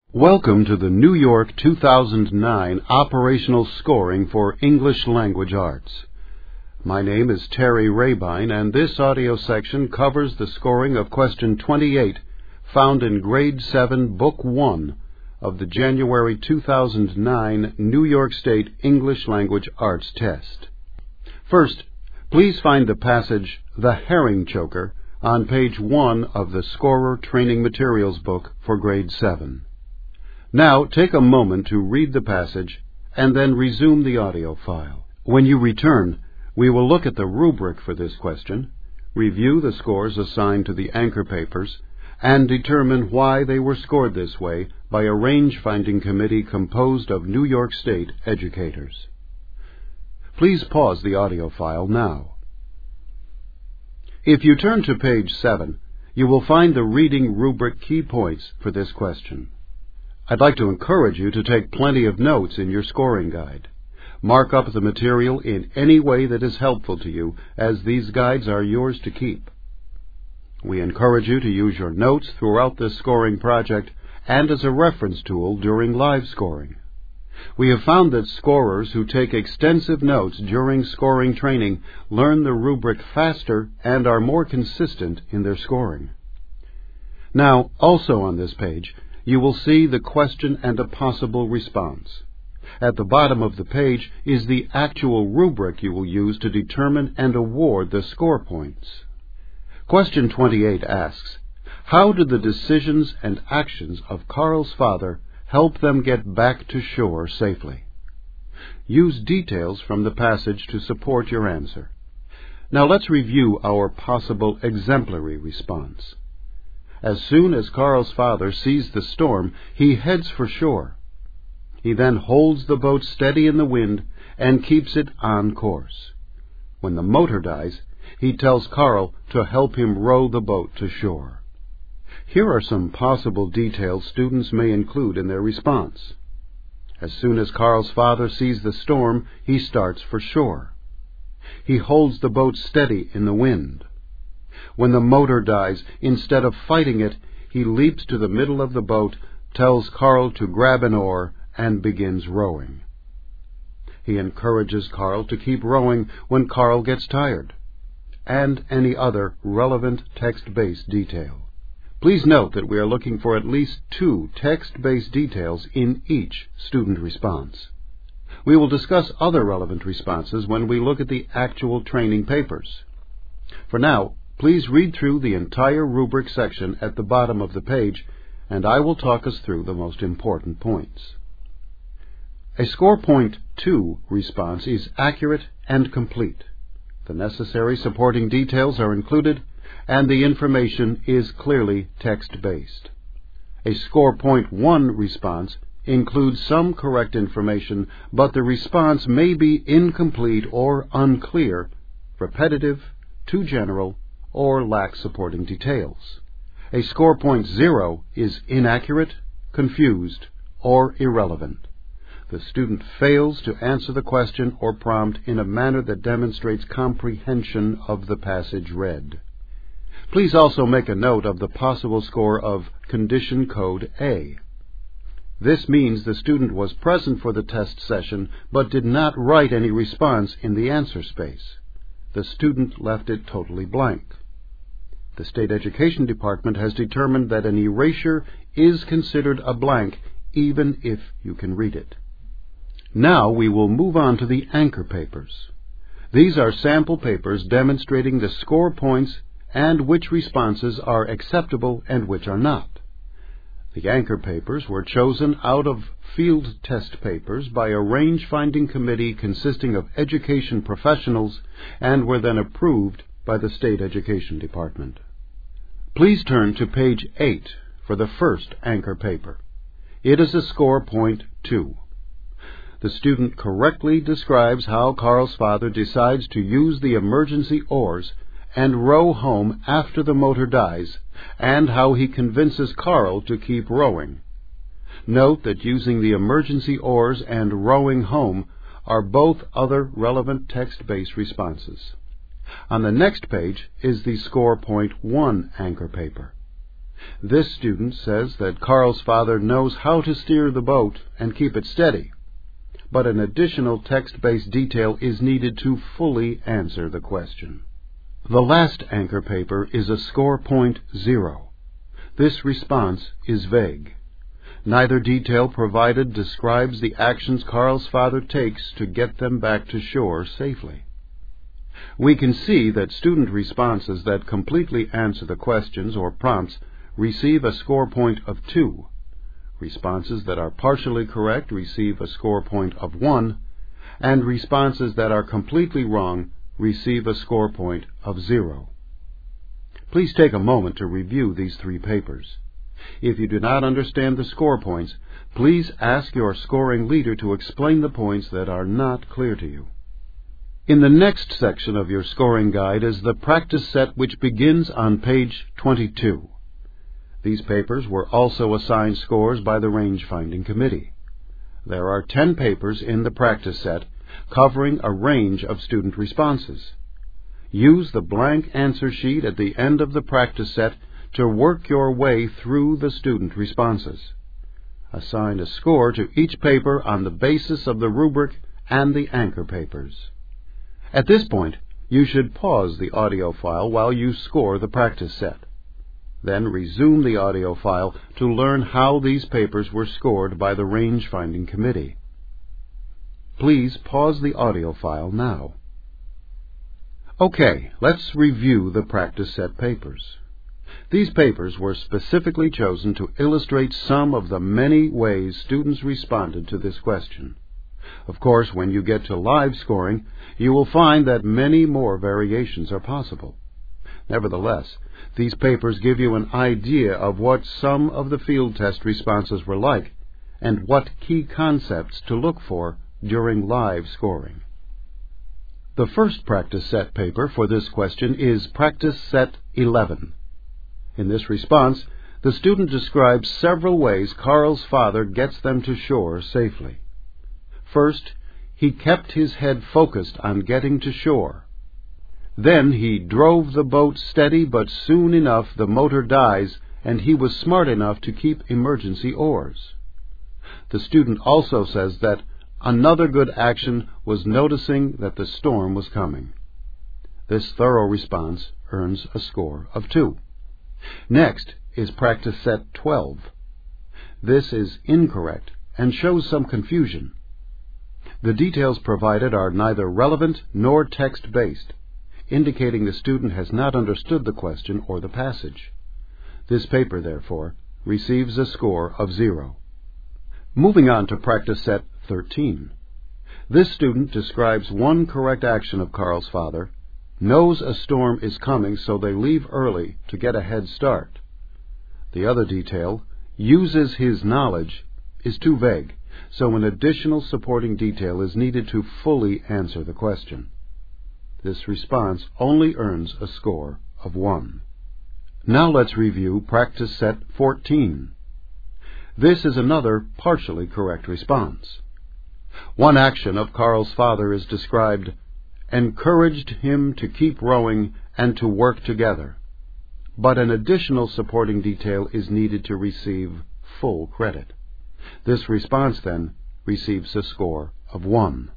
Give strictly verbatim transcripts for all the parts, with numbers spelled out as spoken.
Welcome to the New York two thousand nine Operational Scoring for English Language Arts. My name is Terry Rabine, and this audio section covers the scoring of question twenty-eight, found in Grade seven, Book one of the January two thousand nine New York State English Language Arts Test. First, please find the passage, "The Herring Choker," on page one of the Scorer Training Materials book for Grade seven. Now take a moment to read the passage and then resume the audio file. When you return, we will look at the rubric for this question, review the scores assigned to the anchor papers, and determine why they were scored this way by a range-finding committee composed of New York State educators. Please pause the audio file now. If you turn to page seven, you will find the reading rubric key points for this question. I'd like to encourage you to take plenty of notes in your scoring guide. Mark up the material in any way that is helpful to you, as these guides are yours to keep. We encourage you to use your notes throughout this scoring project and as a reference tool during live scoring. We have found that scorers who take extensive notes during scoring training learn the rubric faster and are more consistent in their scoring. Now, also on this page, you will see the question and a possible response. At the bottom of the page is the actual rubric you will use to determine and award the score points. Question twenty-eight asks, how did the decisions and actions of Carl's father help them get back to shore safely? Use details from the passage to support your answer. Now let's review our possible exemplary response. As soon as Carl's father sees the storm, he heads for shore. He then holds the boat steady in the wind and keeps it on course. When the motor dies, he tells Carl to help him row the boat to shore. Here are some possible details students may include in their response. As soon as Carl's father sees the storm, he starts for shore. He holds the boat steady in the wind. When the motor dies, instead of fighting it, he leaps to the middle of the boat, tells Carl to grab an oar, and begins rowing. He encourages Carl to keep rowing when Carl gets tired, and any other relevant text-based detail. Please note that we are looking for at least two text-based details in each student response. We will discuss other relevant responses when we look at the actual training papers. For now, please read through the entire rubric section at the bottom of the page, and I will talk us through the most important points. A score point two response is accurate and complete. The necessary supporting details are included, and the information is clearly text-based. A score point one response includes some correct information, but the response may be incomplete or unclear, repetitive, too general, or lack supporting details. A score point zero is inaccurate, confused, or irrelevant. The student fails to answer the question or prompt in a manner that demonstrates comprehension of the passage read. Please also make a note of the possible score of Condition Code A. This means the student was present for the test session but did not write any response in the answer space. The student left it totally blank. The State Education Department has determined that an erasure is considered a blank even if you can read it. Now we will move on to the anchor papers. These are sample papers demonstrating the score points and which responses are acceptable and which are not. The anchor papers were chosen out of field test papers by a range-finding committee consisting of education professionals and were then approved by the State Education Department. Please turn to page eight for the first anchor paper. It is a score point two. The student correctly describes how Carl's father decides to use the emergency oars and row home after the motor dies, and how he convinces Carl to keep rowing. Note that using the emergency oars and rowing home are both other relevant text-based responses. On the next page is the score point one anchor paper. This student says that Carl's father knows how to steer the boat and keep it steady, but an additional text-based detail is needed to fully answer the question. The last anchor paper is a score point zero. This response is vague. Neither detail provided describes the actions Carl's father takes to get them back to shore safely. We can see that student responses that completely answer the questions or prompts receive a score point of two. Responses that are partially correct receive a score point of one, and responses that are completely wrong receive a score point of zero. Please take a moment to review these three papers. If you do not understand the score points, please ask your scoring leader to explain the points that are not clear to you. In the next section of your scoring guide is the practice set, which begins on page twenty-two. These papers were also assigned scores by the range-finding committee. There are ten papers in the practice set, covering a range of student responses. Use the blank answer sheet at the end of the practice set to work your way through the student responses. Assign a score to each paper on the basis of the rubric and the anchor papers. At this point, you should pause the audio file while you score the practice set. Then resume the audio file to learn how these papers were scored by the range-finding committee. Please pause the audio file now. Okay, let's review the practice set papers. These papers were specifically chosen to illustrate some of the many ways students responded to this question. Of course, when you get to live scoring, you will find that many more variations are possible. Nevertheless, these papers give you an idea of what some of the field test responses were like and what key concepts to look for during live scoring. The first practice set paper for this question is Practice Set eleven. In this response, the student describes several ways Carl's father gets them to shore safely. First, he kept his head focused on getting to shore. Then he drove the boat steady, but soon enough the motor dies, and he was smart enough to keep emergency oars. The student also says that another good action was noticing that the storm was coming. This thorough response earns a score of two. Next is Practice Set twelve. This is incorrect and shows some confusion. The details provided are neither relevant nor text-based, indicating the student has not understood the question or the passage. This paper, therefore, receives a score of zero. Moving on to Practice Set thirteen. This student describes one correct action of Carl's father, knows a storm is coming, so they leave early to get a head start. The other detail, uses his knowledge, is too vague, so an additional supporting detail is needed to fully answer the question. This response only earns a score of one. Now let's review Practice Set fourteen. This is another partially correct response. One action of Carl's father is described, encouraged him to keep rowing and to work together, but an additional supporting detail is needed to receive full credit. This response, then, receives a score of one.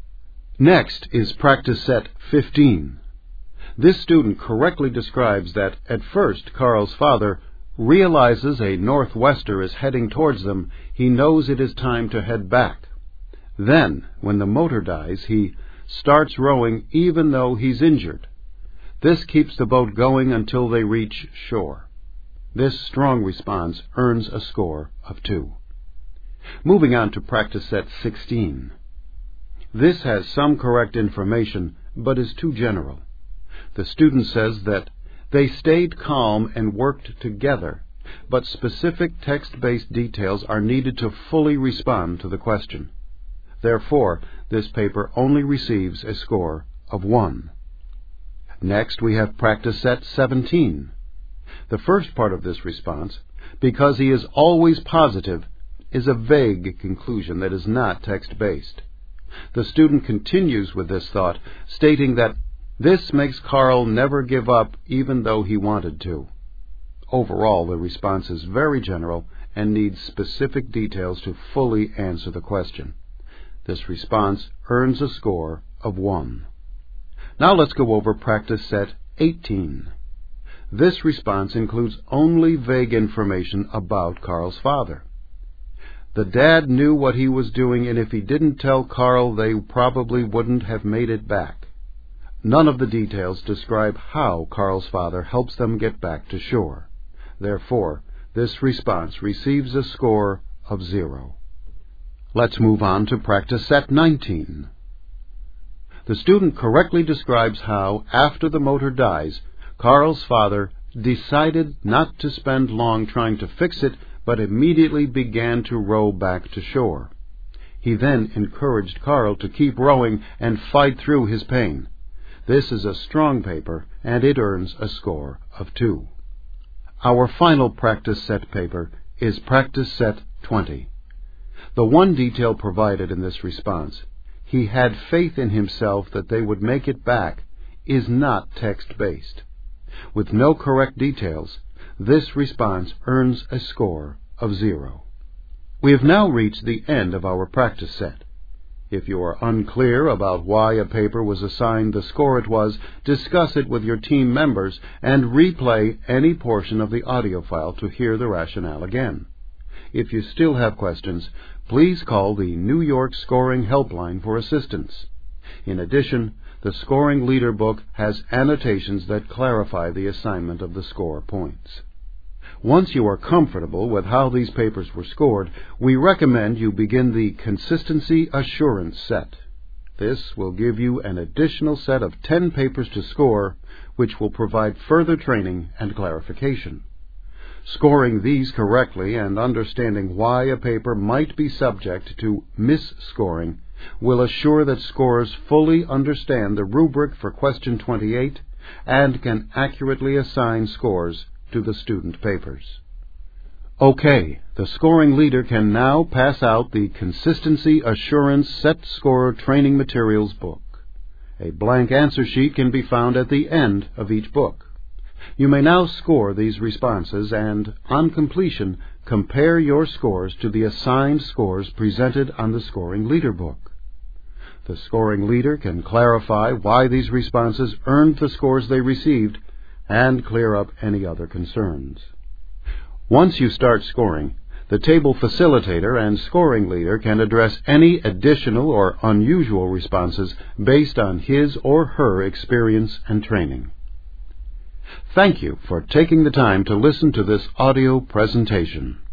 Next is Practice Set fifteen. This student correctly describes that at first Carl's father realizes a northwester is heading towards them. He knows it is time to head back. Then, when the motor dies, he starts rowing even though he's injured. This keeps the boat going until they reach shore. This strong response earns a score of two. Moving on to Practice Set sixteen. This has some correct information, but is too general. The student says that they stayed calm and worked together, but specific text-based details are needed to fully respond to the question. Therefore, this paper only receives a score of one. Next, we have Practice Set seventeen. The first part of this response, because he is always positive, is a vague conclusion that is not text-based. The student continues with this thought, stating that this makes Carl never give up even though he wanted to. Overall, the response is very general and needs specific details to fully answer the question. This response earns a score of one. Now let's go over practice set eighteen. This response includes only vague information about Carl's father. The dad knew what he was doing, and if he didn't tell Carl, they probably wouldn't have made it back. None of the details describe how Carl's father helps them get back to shore. Therefore, this response receives a score of zero. Let's move on to practice set nineteen. The student correctly describes how, after the motor dies, Carl's father decided not to spend long trying to fix it, but immediately began to row back to shore. He then encouraged Carl to keep rowing and fight through his pain. This is a strong paper, and it earns a score of two. Our final practice set paper is practice set twenty. The one detail provided in this response, he had faith in himself that they would make it back, is not text-based. With no correct details, this response earns a score of zero. We have now reached the end of our practice set. If you are unclear about why a paper was assigned the score it was, discuss it with your team members and replay any portion of the audio file to hear the rationale again. If you still have questions, please call the New York Scoring Helpline for assistance. In addition, the Scoring Leader book has annotations that clarify the assignment of the score points. Once you are comfortable with how these papers were scored, we recommend you begin the Consistency Assurance set. This will give you an additional set of ten papers to score, which will provide further training and clarification. Scoring these correctly and understanding why a paper might be subject to misscoring will assure that scorers fully understand the rubric for question twenty-eight and can accurately assign scores to the student papers. Okay, the scoring leader can now pass out the Consistency Assurance Set Score Training Materials book. A blank answer sheet can be found at the end of each book. You may now score these responses and, on completion, compare your scores to the assigned scores presented on the Scoring Leader book. The Scoring Leader can clarify why these responses earned the scores they received and clear up any other concerns. Once you start scoring, the table facilitator and Scoring Leader can address any additional or unusual responses based on his or her experience and training. Thank you for taking the time to listen to this audio presentation.